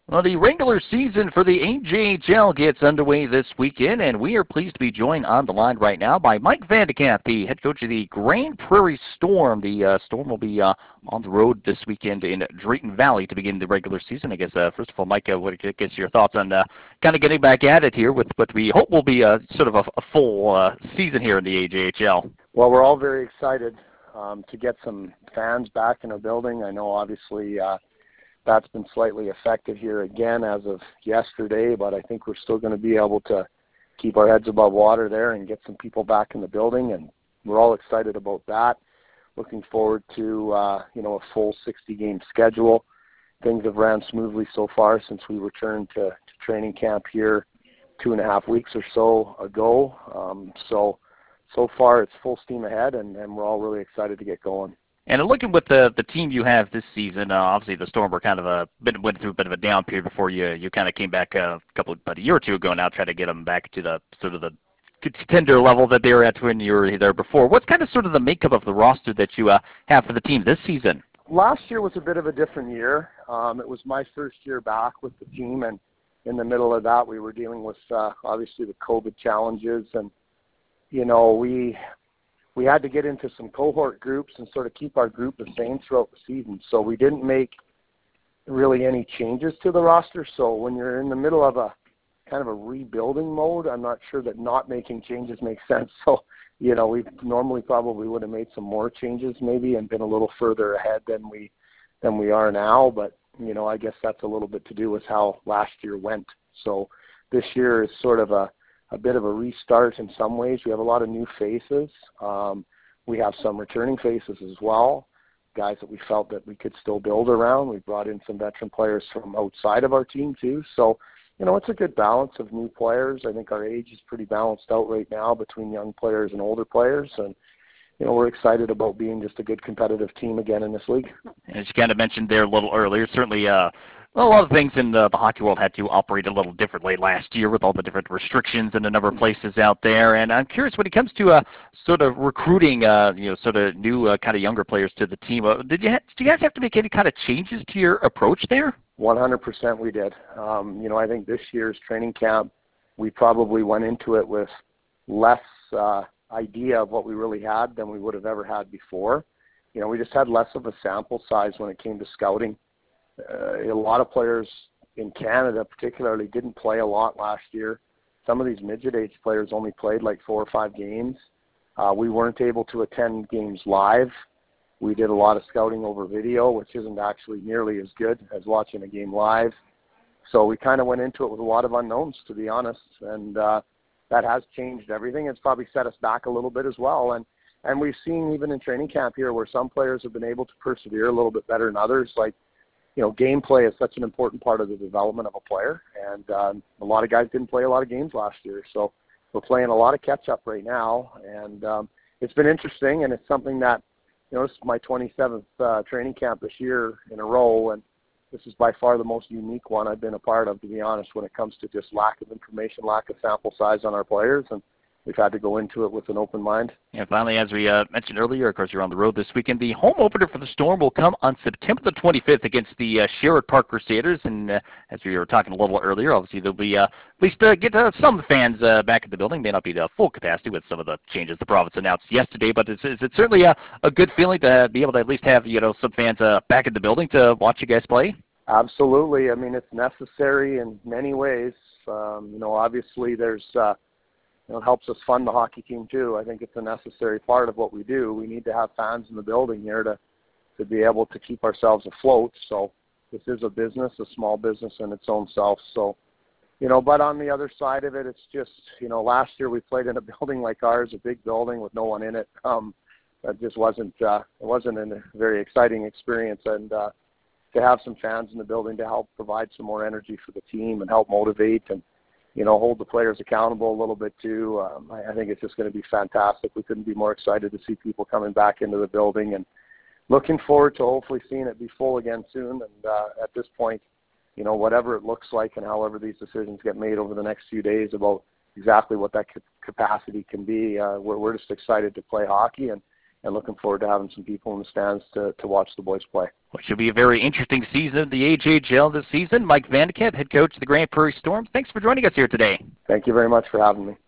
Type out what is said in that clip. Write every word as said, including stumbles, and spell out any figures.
Well, the regular season for the A J H L gets underway this weekend, and we are pleased to be joined on the line right now by Mike Vandekamp, the head coach of the Grand Prairie Storm. The uh, Storm will be uh, on the road this weekend in Drayton Valley to begin the regular season. I guess, uh, first of all, Mike, uh, what I guess your thoughts on uh, kind of getting back at it here with what we hope will be a, sort of a, a full uh, season here in the A J H L? Well, we're all very excited um, to get some fans back in our building. I know, obviously, uh, that's been slightly affected here again as of yesterday, but I think we're still going to be able to keep our heads above water there and get some people back in the building, and we're all excited about that. Looking forward to, uh, you know, a full sixty-game schedule. Things have ran smoothly so far since we returned to, to training camp here two and a half weeks or so ago. Um, so, so far it's full steam ahead, and, and we're all really excited to get going. And looking with the the team you have this season, uh, obviously the Storm were kind of a bit went through a bit of a down period before you you kind of came back a couple about a year or two ago now, trying to get them back to the sort of the contender level that they were at when you were there before. What's kind of sort of the makeup of the roster that you uh, have for the team this season? Last year was a bit of a different year. Um, it was my first year back with the team, and in the middle of that, we were dealing with uh, obviously the COVID challenges, and you know we. we had to get into some cohort groups and sort of keep our group the same throughout the season. So we didn't make really any changes to the roster. So when you're in the middle of a kind of a rebuilding mode, I'm not sure that not making changes makes sense. So, you know, we normally probably would have made some more changes maybe and been a little further ahead than we than we are now. But, you know, I guess that's a little bit to do with how last year went. So this year is sort of a a bit of a restart in some ways. We have a lot of new faces. Um, we have some returning faces as well, guys that we felt that we could still build around. We brought in some veteran players from outside of our team too. So, you know, it's a good balance of new players. I think our age is pretty balanced out right now between young players and older players. And, you know, we're excited about being just a good competitive team again in this league. As you kind of mentioned there a little earlier, certainly uh, a lot of things in the, the hockey world had to operate a little differently last year with all the different restrictions and a number of places out there. And I'm curious, when it comes to uh, sort of recruiting, uh, you know, sort of new uh, kind of younger players to the team, uh, did you ha- did you guys have to make any kind of changes to your approach there? one hundred percent we did. Um, you know, I think this year's training camp, we probably went into it with less uh, idea of what we really had than we would have ever had before. You know, we just had less of a sample size when it came to scouting. Uh, a lot of players in Canada particularly didn't play a lot last year. Some of these midget age players only played like four or five games. Uh, we weren't able to attend games live. We did a lot of scouting over video, which isn't actually nearly as good as watching a game live. So we kind of went into it with a lot of unknowns, to be honest, and uh, that has changed everything. It's probably set us back a little bit as well. And and we've seen even in training camp here where some players have been able to persevere a little bit better than others. Like, you know, gameplay is such an important part of the development of a player, and um, a lot of guys didn't play a lot of games last year. So we're playing a lot of catch-up right now, and um, it's been interesting, and it's something that, you know, this is my twenty-seventh uh, training camp this year in a row, and this is by far the most unique one I've been a part of, to be honest, when it comes to just lack of information, lack of sample size on our players, and we've had to go into it with an open mind. And finally, as we uh, mentioned earlier, of course, you're on the road this weekend. The home opener for the Storm will come on September the twenty-fifth against the uh, Sherwood Park Crusaders. And uh, as we were talking a little earlier, obviously there'll be uh, at least uh, get uh, some fans uh, back in the building. May not be to full capacity with some of the changes the province announced yesterday, but it's, it's, it's certainly a, a good feeling to be able to at least have, you know, some fans uh, back in the building to watch you guys play. Absolutely. I mean, it's necessary in many ways. Um, you know, obviously there's uh, You know, it helps us fund the hockey team too. I think it's a necessary part of what we do. We need to have fans in the building here to, to be able to keep ourselves afloat. So this is a business, a small business in its own self. So, you know, but on the other side of it, it's just, you know, last year we played in a building like ours, a big building with no one in it. Um, that just wasn't, uh, it wasn't a very exciting experience. And uh, to have some fans in the building to help provide some more energy for the team and help motivate and, you know, hold the players accountable a little bit too. Um, I, I think it's just going to be fantastic. We couldn't be more excited to see people coming back into the building, and looking forward to hopefully seeing it be full again soon. And uh, at this point, you know, whatever it looks like and however these decisions get made over the next few days about exactly what that capacity can be, uh, we're, we're just excited to play hockey. And, and looking forward to having some people in the stands to, to watch the boys play. Which should be a very interesting season of the A J H L this season. Mike Van de Kamp, head coach of the Grande Prairie Storm, thanks for joining us here today. Thank you very much for having me.